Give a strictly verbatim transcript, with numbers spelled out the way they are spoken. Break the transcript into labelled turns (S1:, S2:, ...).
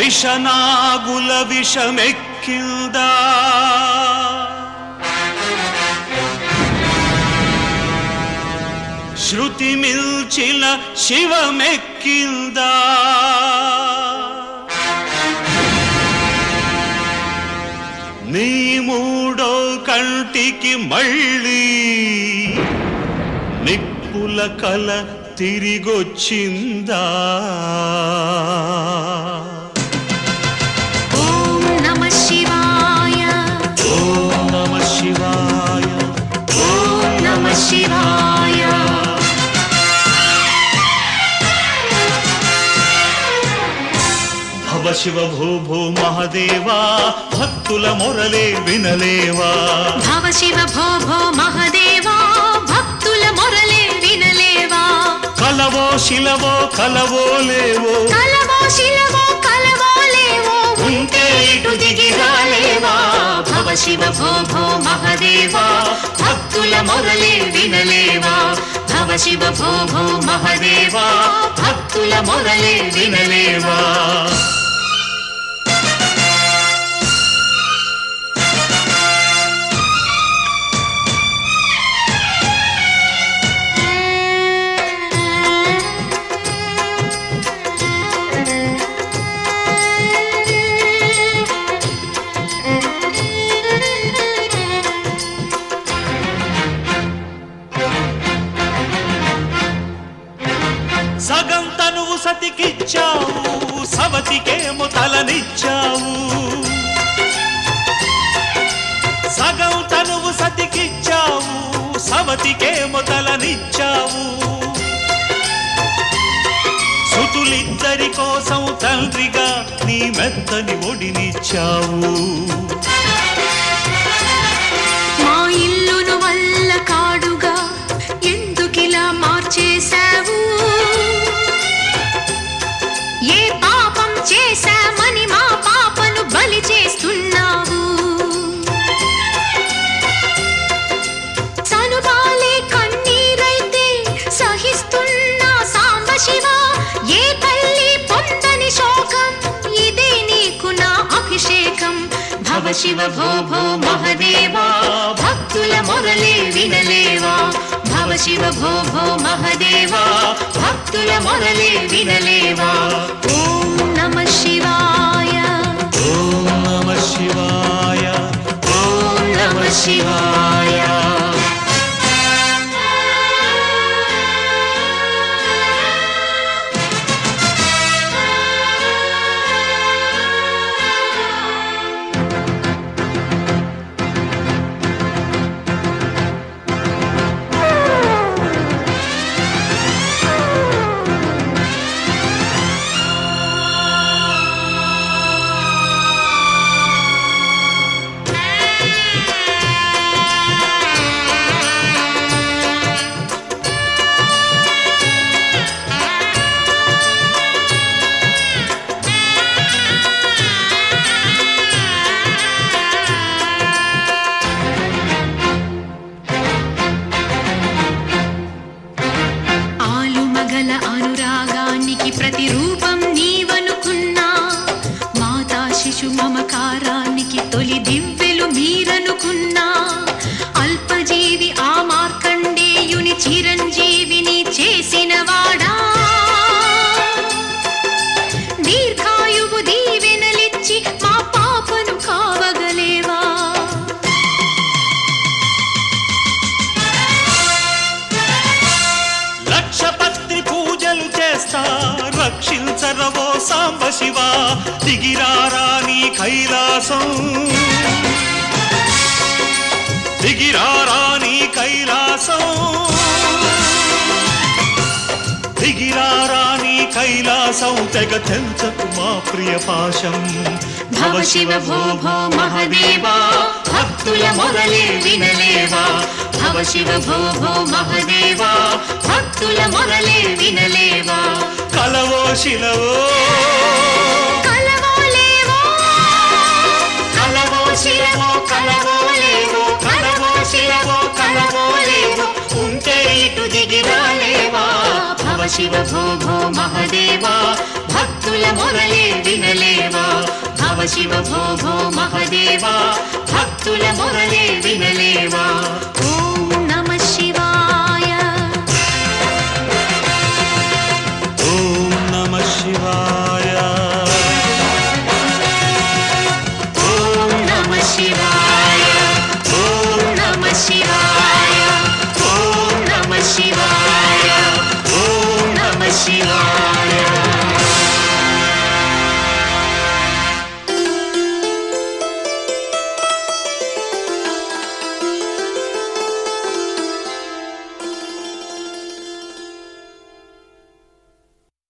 S1: విషనాగుల విషమెక్కిందా శృతి మిల్చిన శివమెక్కిందా నీ మూడో కంటికి మళ్ళీ నిప్పుల కల తిరిగొచ్చిందా
S2: ఓం నమః శివాయ
S1: ఓం నమః శివాయ
S2: ఓం నమః శివాయ
S1: భవ శివ భూ భూ మహదేవా భక్తుల మొరలే వినలేవా
S2: భవ శివ భో భో మహదేవా భక్తుల మొరలే వినలేవా
S1: కలవో శిలవో కలవో లేవో
S2: కలవో శిలవో కలవో లేవో
S1: ఉంటే ఇటు దిగి రాలేవా
S2: భవ శివ భో భో మహదేవా భక్తుల మొరలే వినలేవా భవ శివ భో భో మహదేవా భక్తుల మొరలే వినలేవా సగం తనువు సతికిచ్చావు సవతికేమో తలనిచ్చావు సగం తనువు సతికిచ్చావు సవతికేమో తలనిచ్చావు సుతులిద్దరి కోసం తండ్రిగా నీ మెత్తని ఒడినిచ్చావు మా ఇల్లును వల్ల కాడుగా ఎందుకిలా మార్చేశావు ఏ పాపం చేశామని మా పాపను బలి చేస్తున్నావు సనుబాలే కన్నీరైతే సహిస్తున్నా సాంబ శివ ఏ తల్లి పొందని శోకం ఇదే నీకు నా అభిషేకం భవ శివ భో భో మహదేవా భక్తుల మొరలే వినలేవా భవ శివ భో భో మహదేవా భక్తుల మొరలే వినలేవా ఓం నమః శివాయ
S1: ఓం నమః శివాయ
S2: ఓం నమః శివాయ అనురాగానికి ప్రతిరూపం నీవనుకున్నా మాతా శిశు మమకారానికి తొలి దివ్వెలు మీరనుకున్నా అల్పజీవి ఆ మార్కండేయుని చిరంజీవిని చేసిన వాడా దీర్ఘాయువు దీవెనలిచ్చి మా పాపను కావగలేవా
S1: లక్షపత్రి పూజలు చేస్తా రక్షించరవో సాంబ శివ దిగిరారా నీ కైలాసం దిగిరారా నీ కైలాసం దిగిరారా నీ కైలాసం తెగ తెంచకు మా ప్రియ పాశం
S2: భవ శివ భో భో మహదేవా భక్తుల మొరలే వినలేవా భవ శివ భో భో మహదేవా భక్తుల మొరలే వినలేవా
S1: కలవో శిలవో
S2: కలవో లేవో
S1: కలవో శిలవో కలవో లేవో కలవో శిలవో కలవో లేవో ఉంటే ఇటు దిగిరాలేవా
S2: భవ శివ భో భో మహదేవా భక్తుల మొరలే వినలేవా శివ భో భో మహదేవా భక్తుల మొరలే వినలేవా